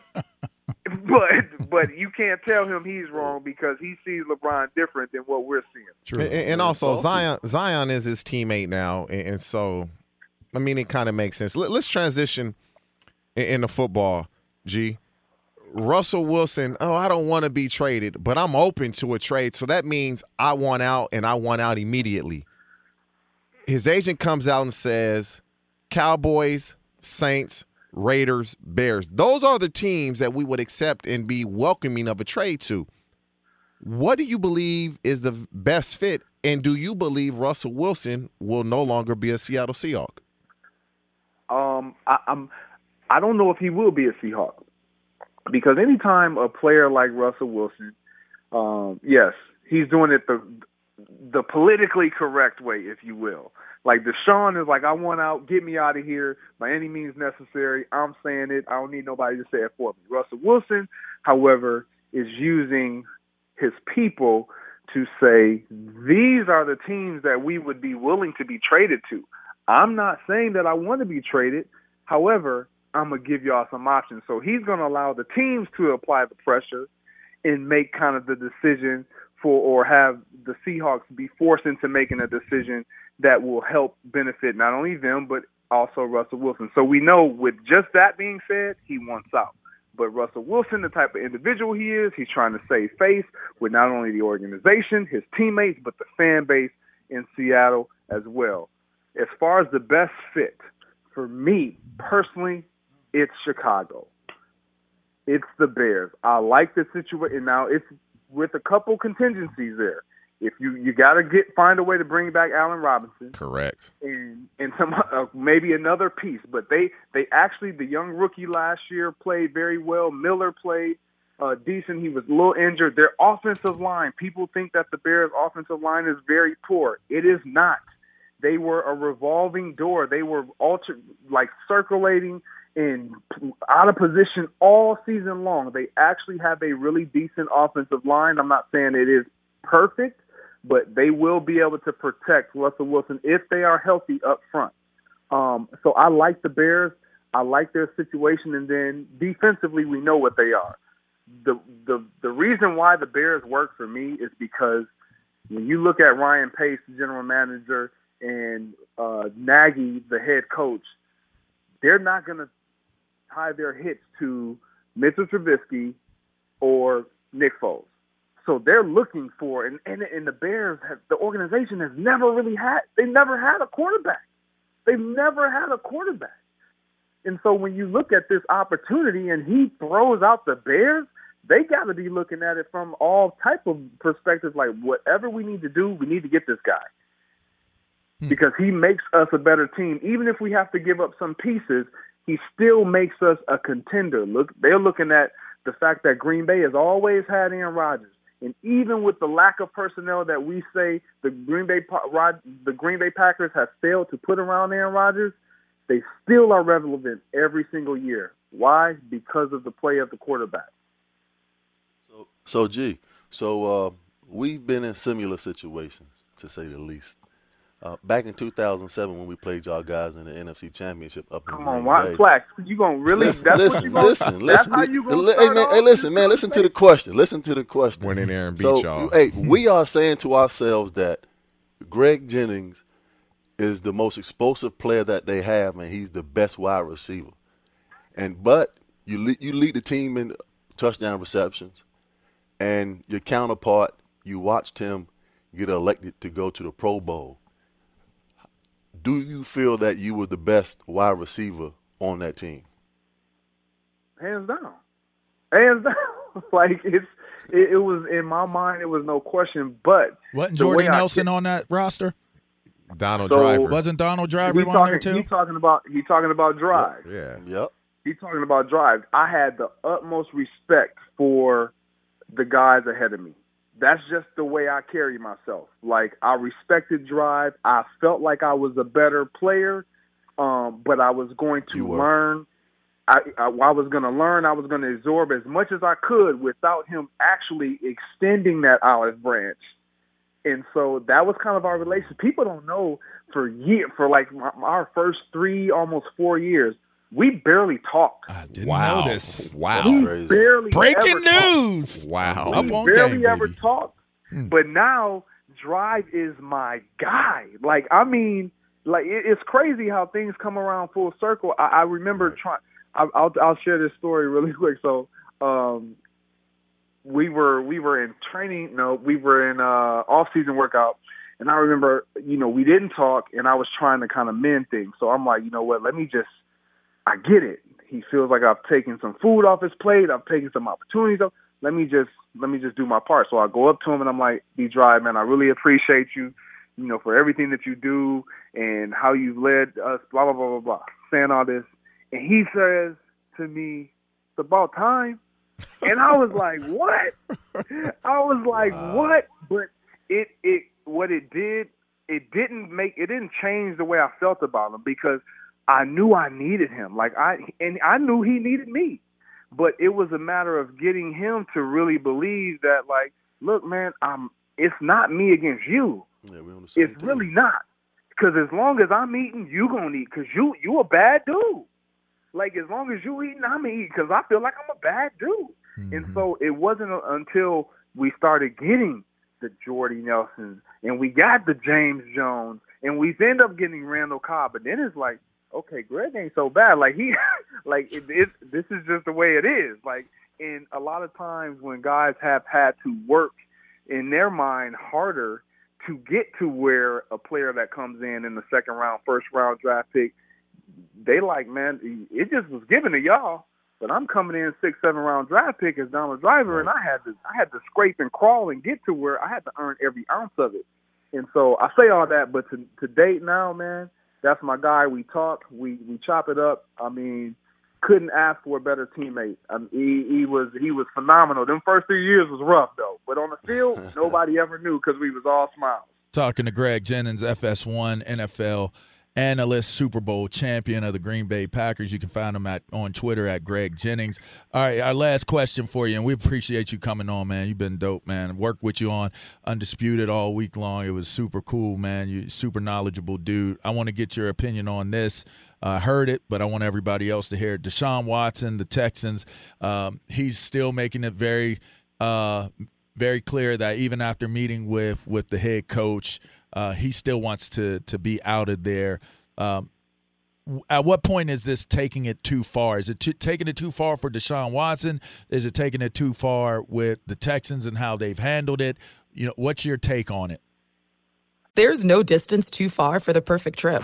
but but you can't tell him he's wrong because he sees LeBron different than what we're seeing.
True. And, and also Zion Zion is his teammate now, and, and so I mean it kind of makes sense. Let, let's transition into football, G. Russell Wilson, oh, I don't want to be traded, but I'm open to a trade. So that means I want out, and I want out immediately. His agent comes out and says, Cowboys, Saints, Raiders, Bears. Those are the teams that we would accept and be welcoming of a trade to. What do you believe is the best fit, and do you believe Russell Wilson will no longer be a Seattle Seahawk?
Um, I, I'm, I don't know if he will be a Seahawk. Because anytime a player like Russell Wilson, um, yes, he's doing it the the politically correct way, if you will. Like Deshaun is like, I want out, get me out of here by any means necessary. I'm saying it. I don't need nobody to say it for me. Russell Wilson, however, is using his people to say, these are the teams that we would be willing to be traded to. I'm not saying that I want to be traded. However, I'm going to give y'all some options. So he's going to allow the teams to apply the pressure and make kind of the decision for, or have the Seahawks be forced into making a decision that will help benefit not only them, but also Russell Wilson. So we know with just that being said, he wants out. But Russell Wilson, the type of individual he is, he's trying to save face with not only the organization, his teammates, but the fan base in Seattle as well. As far as the best fit, for me personally, it's Chicago. It's the Bears. I like the situation. Now, it's with a couple contingencies there. If you you got to get find a way to bring back Allen Robinson,
correct,
and and some uh, maybe another piece. But they they actually the young rookie last year played very well. Miller played uh, decent. He was a little injured. Their offensive line. People think that the Bears' offensive line is very poor. It is not. They were a revolving door. They were alter like circulating and out of position all season long. They actually have a really decent offensive line. I'm not saying it is perfect, but they will be able to protect Russell Wilson if they are healthy up front. Um, so I like the Bears. I like their situation. And then defensively, we know what they are. The, the, the reason why the Bears work for me is because when you look at Ryan Pace, the general manager, and uh, Nagy, the head coach, they're not going to tie their hits to Mitchell Trubisky or Nick Foles. So they're looking for, and, and, and the Bears, have, the organization has never really had, they never had a quarterback. They've never had a quarterback. And so when you look at this opportunity and he throws out the Bears, they got to be looking at it from all type of perspectives, like whatever we need to do, we need to get this guy. Hmm. Because he makes us a better team. Even if we have to give up some pieces, he still makes us a contender. Look, they're looking at the fact that Green Bay has always had Aaron Rodgers. And even with the lack of personnel that we say the Green Bay the Green Bay Packers have failed to put around Aaron Rodgers, they still are relevant every single year. Why? Because of the play of the quarterback.
So, so G, so uh, we've been in similar situations, to say the least. Uh, back in two thousand seven when we played y'all guys in the N F C Championship up in
Come
Green
on, why,
Bay.
Flax, you gonna really?
Listen,
that's
listen,
what you gonna,
listen,
that's
listen.
How you gonna
hey,
start
man,
off?
hey, listen, man, listen to the question. Listen to the question.
Went in there and beat
so,
y'all.
Hey, we are saying to ourselves that Greg Jennings is the most explosive player that they have, and he's the best wide receiver. And but you lead, you lead the team in touchdown receptions, and your counterpart, you watched him get elected to go to the Pro Bowl. Do you feel that you were the best wide receiver on that team?
Hands down, hands down. Like it's, it, it was in my mind. It was no question. But
wasn't Jordy Nelson on that roster?
Donald
So-
Driver.
Wasn't Donald Driver
He's
on
talking,
there too?
He's talking about he's talking about drive.
Yeah.
Yep.
He's talking about drive. I had the utmost respect for the guys ahead of me. That's just the way I carry myself. Like, I respected drive. I felt like I was a better player, um, but I was going to learn. I, I, I was going to learn. I was going to absorb as much as I could without him actually extending that olive branch. And so that was kind of our relationship. People don't know for year, for like my, our first three, almost four years, we barely talked.
I didn't
Wow.
know this.
Wow.
We barely
Breaking
ever
news.
talked.
Wow.
We
Up on
barely
game,
ever
baby.
talked.
Hmm.
But now Drive is my guy. Like, I mean, like it, it's crazy how things come around full circle. I, I remember trying. I'll I'll share this story really quick. So, um, we were we were in training. No, we were in uh, off season workout, and I remember, you know, we didn't talk, and I was trying to kind of mend things. So I'm like, you know what? Let me just. I get it. He feels like I've taken some food off his plate. I've taken some opportunities. Off. Let me just let me just do my part. So I go up to him and I'm like, D-Drive, man, I really appreciate you, you know, for everything that you do and how you've led us, blah, blah, blah, blah, blah, saying all this. And he says to me, it's about time. And I was like, what? I was like, what? But it, it, what it did, it didn't make it didn't change the way I felt about him because I knew I needed him. Like I and I knew he needed me. But it was a matter of getting him to really believe that, like, look, man, I'm. It's not me against you.
Yeah, we're on the same
it's
team.
really not. Because as long as I'm eating, you gonna eat. Because you you a bad dude. Like as long as you eating, I'm eating. Because I feel like I'm a bad dude. Mm-hmm. And so it wasn't until we started getting the Jordy Nelsons and we got the James Jones and we end up getting Randall Cobb. But then it's like, okay, Greg ain't so bad. Like he, like it, it, this is just the way it is. Like, and a lot of times when guys have had to work in their mind harder to get to where a player that comes in in the second round, first round draft pick, they like, man, it just was given to y'all. But I'm coming in six, seven round draft pick as Donald Driver, and I had to, I had to scrape and crawl and get to where I had to earn every ounce of it. And so I say all that, but to, to date now, man. That's my guy. We talk. We we chop it up. I mean, couldn't ask for a better teammate. I mean, he, he was he was phenomenal. Them first three years was rough though, but on the field, nobody ever knew because we was all smiles.
Talking to Greg Jennings, F S one N F L analyst, Super Bowl champion of the Green Bay Packers. You can find him at on Twitter at Greg Jennings. All right, our last question for you, and we appreciate you coming on, man. You've been dope, man. Worked with you on Undisputed all week long. It was super cool, man. You super knowledgeable dude. I want to get your opinion on this. I uh, heard it, but I want everybody else to hear it. Deshaun Watson, the Texans, um, he's still making it very, uh, very clear that even after meeting with with the head coach, Uh, he still wants to to be out of there. Um, at what point is this taking it too far? Is it t- taking it too far for Deshaun Watson? Is it taking it too far with the Texans and how they've handled it? You know, what's your take on it?
There's no distance too far for the perfect trip.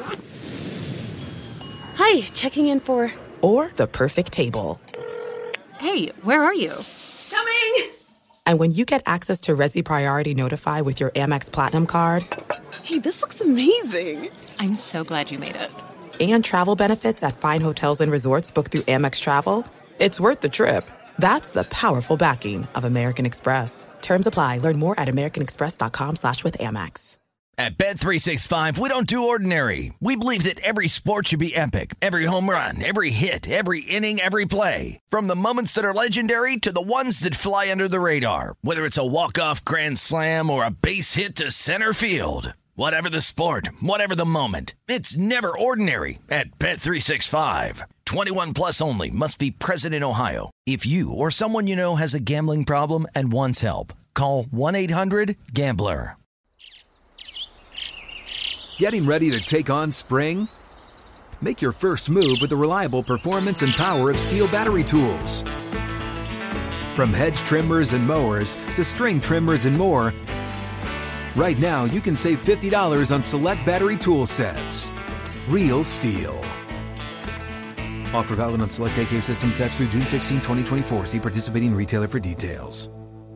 Hi, checking in for...
Or the perfect table.
Hey, where are you? Coming!
And when you get access to Resi Priority Notify with your Amex Platinum card...
Hey, this looks amazing! I'm so glad you made it.
And travel benefits at fine hotels and resorts booked through Amex Travel, it's worth the trip. That's the powerful backing of American Express. Terms apply. Learn more at americanexpress.com slash with Amex.
At Bet three sixty-five, we don't do ordinary. We believe that every sport should be epic. Every home run, every hit, every inning, every play. From the moments that are legendary to the ones that fly under the radar. Whether it's a walk-off grand slam or a base hit to center field. Whatever the sport, whatever the moment. It's never ordinary at Bet three sixty-five. twenty-one plus only. Must be present in Ohio. If you or someone you know has a gambling problem and wants help, call one eight hundred gambler.
Getting ready to take on spring? Make your first move with the reliable performance and power of Steel battery tools. From hedge trimmers and mowers to string trimmers and more, right now you can save fifty dollars on select battery tool sets. Real Steel. Offer valid on select A K system sets through June sixteenth, twenty twenty-four. See participating retailer for details.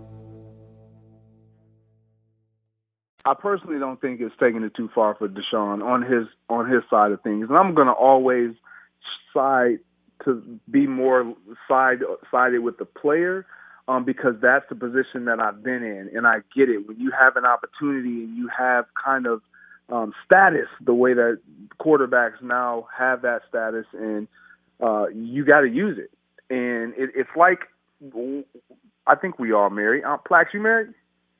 I personally don't think it's taking it too far for Deshaun on his on his side of things, and I'm going to always side to be more side sided with the player, um, because that's the position that I've been in, and I get it. When you have an opportunity and you have kind of um, status, the way that quarterbacks now have that status, and uh, you got to use it. And it, it's like, I think we all married. Uh, Plax, you married?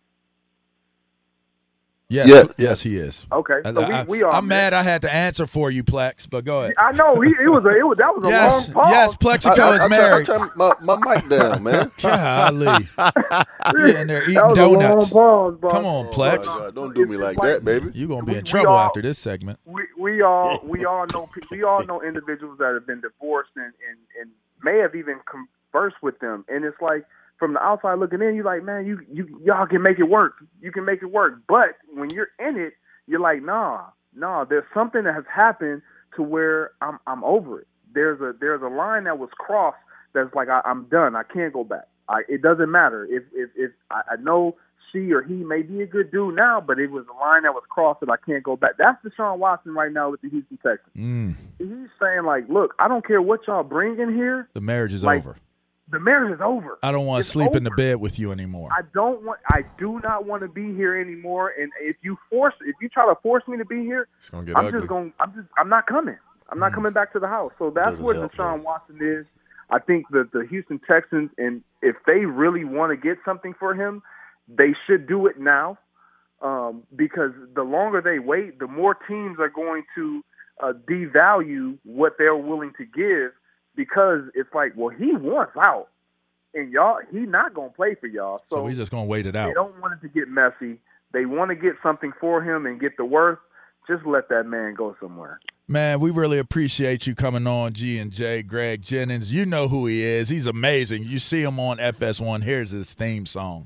Yes,
Yeah.
yes, he is.
Okay, so
I,
we, we are.
I'm mad I had to answer for you, Plex, but go ahead.
I know he, it was a, it was that was a
Yes,
long pause.
yes, Plexico
I, I,
is
I,
married.
Turn, I turn my, my mic down, man.
Golly. You're in there eating
That was a long
donuts.
pause, bro.
Come on, Plex.
Oh, God, don't do me like that, baby.
You're going to be
We-
in
we
trouble
all-
after this segment.
We we all we all know we all know individuals that have been divorced and, and, and may have even conversed with them, and it's like from the outside looking in, you're like, man, you you y'all can make it work. You can make it work, but when you're in it, you're like, nah, nah. There's something that has happened to where I'm I'm over it. There's a there's a line that was crossed that's like I, I'm done. I can't go back. I, it doesn't matter if if, if I, I know she or he may be a good dude now, but it was a line that was crossed and I can't go back. That's Deshaun Watson right now with the Houston Texans.
Mm,
He's saying like, look, I don't care what y'all bring in here.
the marriage is
Like,
over.
the marriage is over.
I don't want to sleep over. in the bed with you anymore.
I don't want. I do not want to be here anymore. And if you force, if you try to force me to be here,
it's gonna get
I'm
ugly.
just going. I'm just. I'm not coming. I'm not mm. coming back to the house. So that's
Doesn't
what
help,
Deshaun
man.
Watson is. I think that the Houston Texans, and if they really want to get something for him, they should do it now. Um, because the longer they wait, the more teams are going to uh, devalue what they're willing to give, because it's like, well, he wants out, and y'all, he not going to play for y'all. So,
so we're just going to wait it out.
They don't want it to get messy. They want to get something for him and get the worth. Just let that man go somewhere.
Man, we really appreciate you coming on, G and J. Greg Jennings. You know who he is. He's amazing. You see him on F S one. Here's his theme song.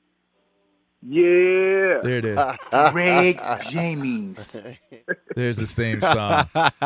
Yeah.
There it is.
Greg Jennings.
There's his theme song.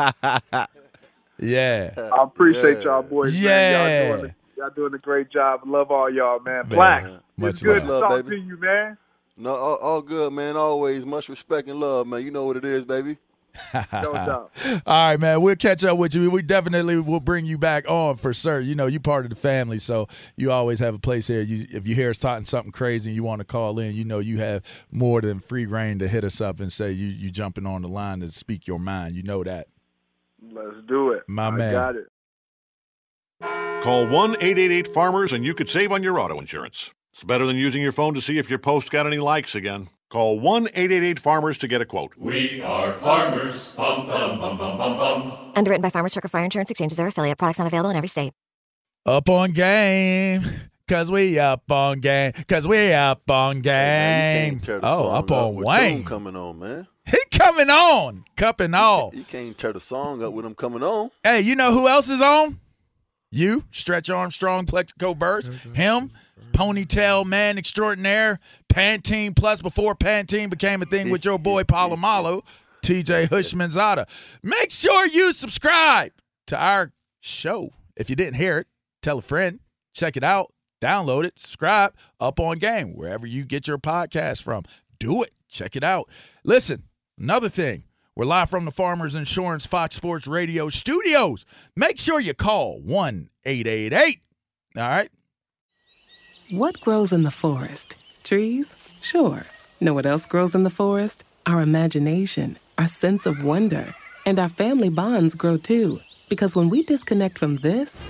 Yeah.
I appreciate yeah. y'all boys.
Yeah.
Man. Y'all, doing a, y'all doing a great job. Love all y'all, man. man. Black,
much
it's good
love,
to talk
baby.
to you, man.
No, all, all good, man. Always much respect and love, man. You know what it is, baby.
No doubt.
All right, man. We'll catch up with you. We definitely will bring you back on for sure. You know, you're part of the family, so you always have a place here. You, if you hear us talking something crazy and you want to call in, you know you have more than free reign to hit us up and say you you jumping on the line to speak your mind. You know that.
Let's do it.
My
I
man.
got it.
Call one eight eight eight farmers and you could save on your auto insurance. It's better than using your phone to see if your post got any likes again. Call one eight eight eight farmers to get a quote.
We are farmers. Bum, bum, bum, bum, bum, bum.
Underwritten by Farmers Trucker Fire Insurance Exchanges or affiliate. Products not available in every state.
Up on game. Cause we up on game. Cause we up on game.
Hey, man,
oh, up on Wayne.
Coming on, man.
He coming on. Cup and all.
You can't tear the song up with him coming on.
Hey, you know who else is on? You, Stretch Armstrong, Plexico Burst, him, Ponytail Man Extraordinaire, Pantene Plus before Pantene became a thing with your boy Palomalo, T J Hushmanzada. Make sure you subscribe to our show. If you didn't hear it, tell a friend, check it out, download it, subscribe, Up on Game, wherever you get your podcast from. Do it. Check it out. Listen, another thing. We're live from the Farmers Insurance Fox Sports Radio studios. Make sure you call one eight eight eight. All right?
What grows in the forest? Trees? Sure. Know what else grows in the forest? Our imagination, our sense of wonder, and our family bonds grow too. Because when we disconnect from this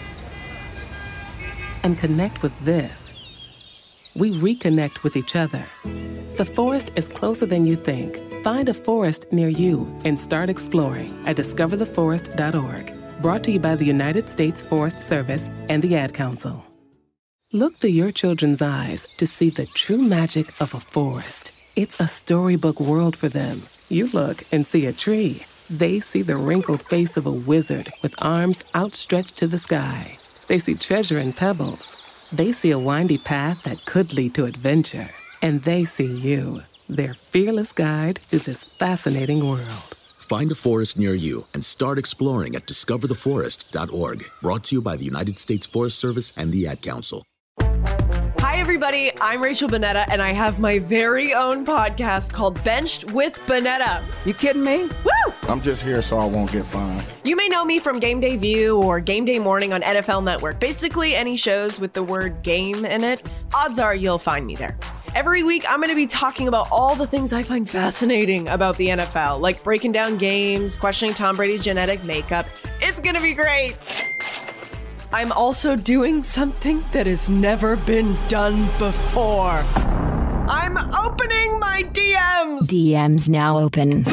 and connect with this, we reconnect with each other. The forest is closer than you think. Find a forest near you and start exploring at discover the forest dot org. Brought to you by the United States Forest Service and the Ad Council. Look through your children's eyes to see the true magic of a forest. It's a storybook world for them. You look and see a tree. They see the wrinkled face of a wizard with arms outstretched to the sky. They see treasure in pebbles. They see a windy path that could lead to adventure. And they see you, their fearless guide through this fascinating world.
Find a forest near you and start exploring at discover the forest dot org. Brought to you by the United States Forest Service and the Ad Council.
Hi, everybody. I'm Rachel Bonetta, and I have my very own podcast called Benched with Bonetta. You kidding me? Woo!
I'm just here so I won't get fined.
You may know me from Game Day View or Game Day Morning on N F L Network. Basically, any shows with the word game in it, odds are you'll find me there. Every week, I'm going to be talking about all the things I find fascinating about the N F L, like breaking down games, questioning Tom Brady's genetic makeup. It's going to be great. I'm also doing something that has never been done before. I'm opening my D Ms.
D Ms now open.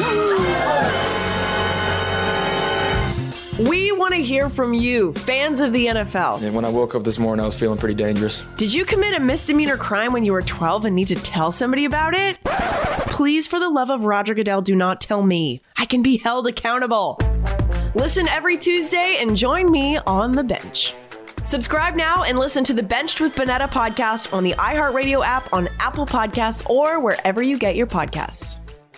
We want to hear from you, fans of the N F L.
And when I woke up this morning, I was feeling pretty dangerous.
Did you commit a misdemeanor crime when you were twelve and need to tell somebody about it? Please, for the love of Roger Goodell, do not tell me. I can be held accountable. Listen every Tuesday and join me on the bench. Subscribe now and listen to the Benched with Bonetta podcast on the iHeartRadio app, on Apple Podcasts, or wherever you get your podcasts.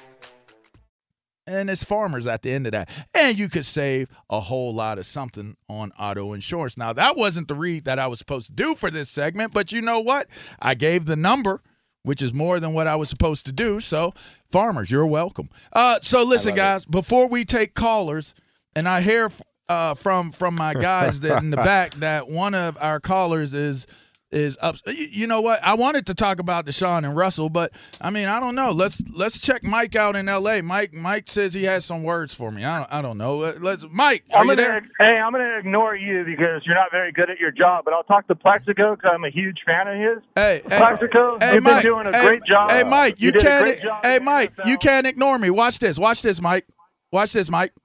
And it's farmers at the end of that. And you could save a whole lot of something on auto insurance. Now, that wasn't the read that I was supposed to do for this segment, but you know what? I gave the number, which is more than what I was supposed to do. So, farmers, you're welcome. Uh, so, listen, guys, it. before we take callers, and I hear uh, from from my guys that in the back that one of our callers is is up. You know what? I wanted to talk about Deshaun and Russell, but I mean, I don't know. Let's let's check Mike out in L A. Mike Mike says he has some words for me. I don't I don't know. Let's Mike. Are
I'm
you
gonna,
there?
Hey, I'm going to ignore you because you're not very good at your job. But I'll talk to Plexico because I'm a huge fan of his.
Hey,
Plexico,
hey,
you've
Mike,
been doing a
hey,
great job.
Hey, Mike, you,
you did a
can't.
great job
Hey,
in the
Mike,
N F L.
you can't ignore me. Watch this. Watch this, Mike. Watch this, Mike.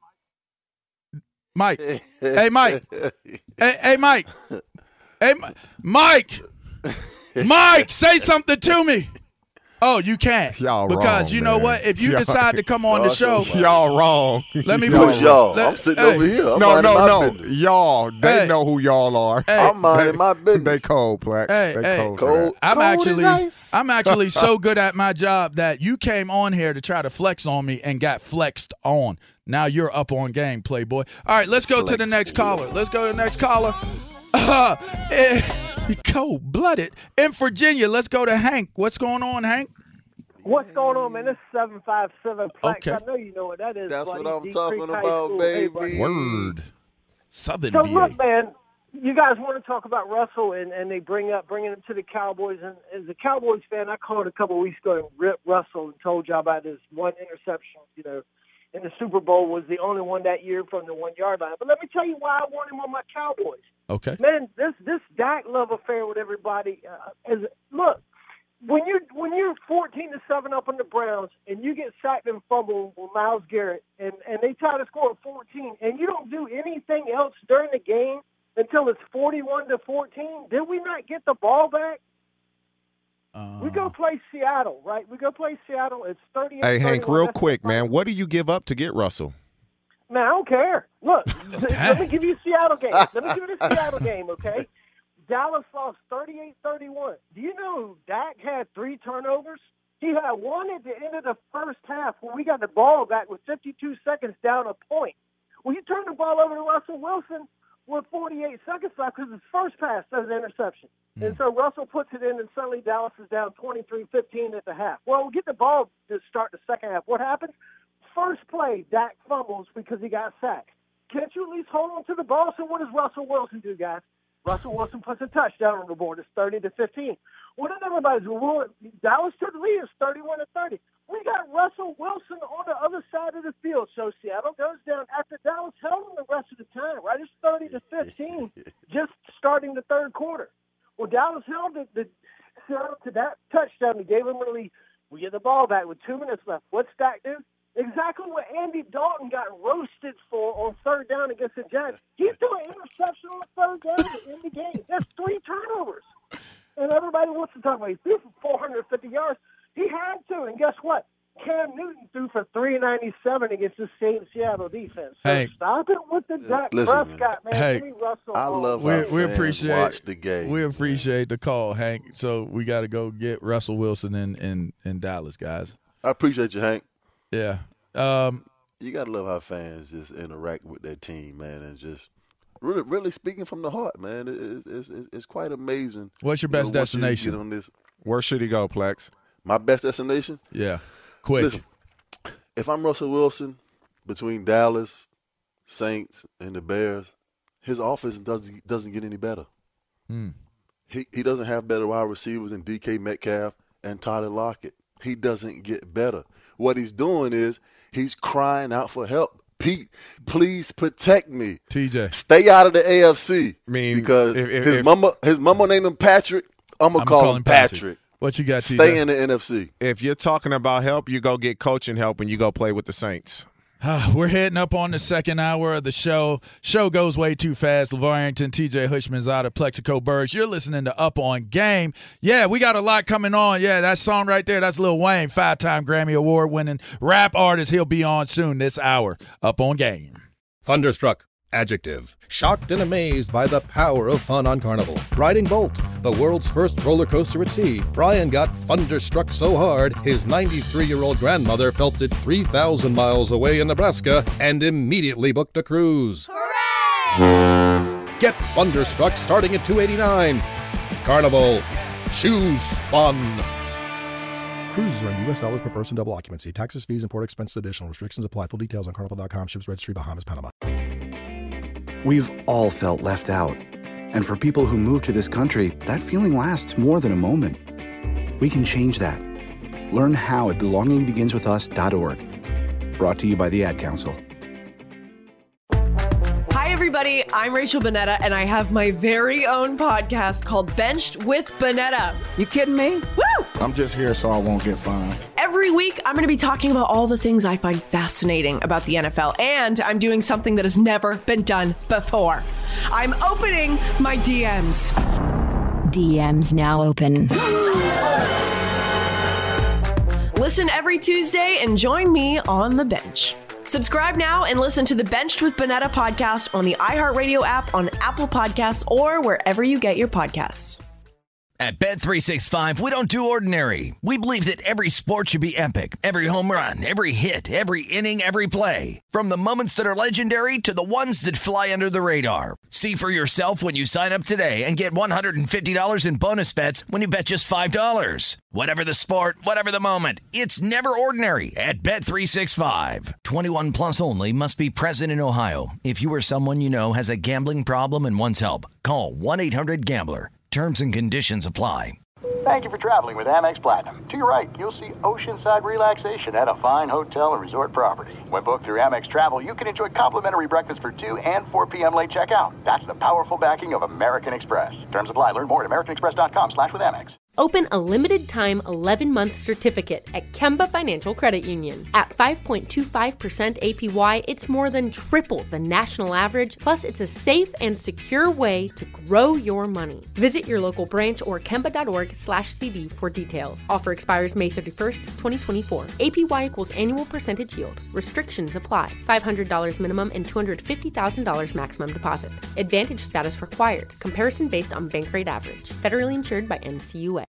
Mike. Hey, Mike. Hey, hey, Mike. Hey, Mi- Mike. Mike, say something to me. Oh, you can't.
Y'all
because
wrong,
you know
man.
what? If you
Y'all-
decide to come on the show,
Y'all wrong.
let me
Y'all
put
y'all.
let-
I'm sitting
hey,
over here. I'm
no,
minding
no,
my
no.
business.
Y'all, they
Hey.
know who y'all are.
Hey.
I'm minding my business.
They cold, Plex.
Hey,
they
hey.
cold. for
Cold.
that.
I'm
Cold as
actually
ice.
I'm actually so good at my job that you came on here to try to flex on me and got flexed on. Now you're up on game, Playboy. All right, let's go to the next caller. Let's go to the next caller. Uh, eh, cold-blooded in Virginia. Let's go to Hank. What's going on, Hank?
What's going on, man? This is seven five seven Plex.
Okay.
I know you know what that is.
That's
buddy.
what I'm
Deep
talking
Creek High
about,
School. Hey,
baby.
buddy.
Word. Southern
So
V A.
look, man, you guys want to talk about Russell, and, and they bring up bringing him to the Cowboys. And as a Cowboys fan, I called a couple of weeks ago and ripped Russell and told you about his one interception. You know, in the Super Bowl was the only one that year from the one yard line. But let me tell you why I want him on my Cowboys.
Okay.
Man, this this Dak love affair with everybody uh, is look. When you're when you're fourteen to seven up on the Browns and you get sacked and fumbled with Myles Garrett and, and they try to score fourteen and you don't do anything else during the game until it's forty-one to fourteen, did we not get the ball back?
Uh,
we go play Seattle, right? We go play Seattle. It's thirty-eight.
Hey, Hank, real
That's
quick, man. What do you give up to get Russell?
Man, I don't care. Look, let me give you a Seattle game. Let me give you the Seattle game, okay? Dallas lost thirty-eight thirty-one. Do you know Dak had three turnovers? He had one at the end of the first half when we got the ball back with fifty-two seconds down a point. Well, you turn the ball over to Russell Wilson with forty-eight seconds left because his first pass was an interception. Mm. And so Russell puts it in, and suddenly Dallas is down twenty-three fifteen at the half. Well, we get the ball to start the second half. What happens? First play, Dak fumbles because he got sacked. Can't you at least hold on to the ball? So what does Russell Wilson do, guys? Russell Wilson puts a touchdown on the board. It's thirty to fifteen. Well, then everybody's well, Dallas took the lead. It's thirty-one to thirty. We got Russell Wilson on the other side of the field. So Seattle goes down after Dallas held him the rest of the time, right? It's thirty to fifteen just starting the third quarter. Well, Dallas held the, the Seattle to that touchdown and gave him a lead. We get the ball back with two minutes left. What's Dak do? Exactly what Andy Dalton got roasted for on third down against the Giants. He threw an interception on third down to end the game. That's three turnovers. And everybody wants to talk about he threw for four hundred fifty yards. He had to. And guess what? Cam Newton threw for three ninety-seven against the same Seattle defense. So
Hey.
stop it with the Dak
Listen,
Prescott, man.
Hey.
Give me Russell
I
Wilson.
love
We,
how
we
fans
appreciate
watch the game.
We appreciate the call, Hank. So we got to go get Russell Wilson in, in, in Dallas, guys.
I appreciate you, Hank.
Yeah. Um,
You gotta love how fans just interact with their team, man, and just really, really speaking from the heart, man. It, it's, it's, it's quite amazing.
What's your
You know,
best
once you
destination?
get on this,
Where should he go, Plex?
my best destination.
Yeah. Quick.
Listen, if I'm Russell Wilson, between Dallas, Saints, and the Bears, his offense doesn't doesn't get any better.
Hmm.
He he doesn't have better wide receivers than D K Metcalf and Tyler Lockett. He doesn't get better. What he's doing is he's crying out for help. Pete, please protect me.
T J,
stay out of the A F C.
I mean,
because
if- if-
his
if-
mama his mama named him Patrick. I'm gonna
I'ma
call,
call
him
him
Patrick.
Patrick. What you got, T J?
Stay in the N F C.
If you're talking about help, you go get coaching help and you go play with the Saints.
We're heading up on the second hour of the show. Show goes way too fast. LeVar Arrington, T J Hushman's out of Plexico Birds. You're listening to Up on Game. Yeah, we got a lot coming on. Yeah, that song right there, that's Lil Wayne, five-time Grammy Award-winning rap artist. He'll be on soon this hour. Up on Game.
Thunderstruck. Adjective. Shocked and amazed by the power of fun on Carnival. Riding Bolt, the world's first roller coaster at sea, Brian got thunderstruck so hard, his ninety-three-year-old grandmother felt it three thousand miles away in Nebraska and immediately booked a cruise. Hooray! Get thunderstruck starting at two hundred eighty-nine dollars. Carnival. Choose fun.
Cruises are in U S dollars per person, double occupancy. Taxes, fees, and port expenses additional. Restrictions apply. Full details on carnival dot com. Ships registry, Bahamas, Panama.
We've all felt left out. And for people who move to this country, that feeling lasts more than a moment. We can change that. Learn how at belonging begins with us dot org. Brought to you by the Ad Council.
Hi, everybody. I'm Rachel Bonnetta, and I have my very own podcast called Benched with Bonnetta. You kidding me? Woo!
I'm just here so I won't get fined.
Every week, I'm going to be talking about all the things I find fascinating about the N F L, and I'm doing something that has never been done before. I'm opening my D Ms.
D Ms now open.
Listen every Tuesday and join me on the bench. Subscribe now and listen to the Benched with Bonnetta podcast on the iHeartRadio app, on Apple Podcasts, or wherever you get your podcasts.
At Bet three sixty-five, we don't do ordinary. We believe that every sport should be epic. Every home run, every hit, every inning, every play. From the moments that are legendary to the ones that fly under the radar. See for yourself when you sign up today and get one hundred fifty dollars in bonus bets when you bet just five dollars. Whatever the sport, whatever the moment, it's never ordinary at Bet three sixty-five. twenty-one plus only. Must be present in Ohio. If you or someone you know has a gambling problem and wants help, call one eight hundred gambler. Terms and conditions apply.
Thank you for traveling with Amex Platinum. To your right, you'll see oceanside relaxation at a fine hotel and resort property. When booked through Amex Travel, you can enjoy complimentary breakfast for two and four p.m. late checkout. That's the powerful backing of American Express. Terms apply. Learn more at americanexpress.com slash with Amex.
Open a limited-time eleven-month certificate at Kemba Financial Credit Union. At five point two five percent A P Y, it's more than triple the national average, plus it's a safe and secure way to grow your money. Visit your local branch or kemba.org slash CD for details. Offer expires May thirty-first, twenty twenty-four. A P Y equals annual percentage yield. Restrictions apply. five hundred dollars minimum and two hundred fifty thousand dollars maximum deposit. Advantage status required. Comparison based on bank rate average. Federally insured by N C U A.